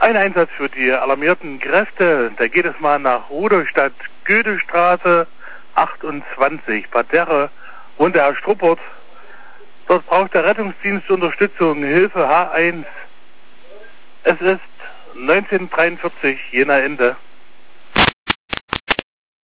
Ein Einsatz für die alarmierten Kräfte. Da geht es mal nach Rudolstadt, Goethestraße 28, Parterre, wohnt der Herr Struppert. Dort braucht der Rettungsdienst Unterstützung, Hilfe H1. Es ist 1943, Jena Ende.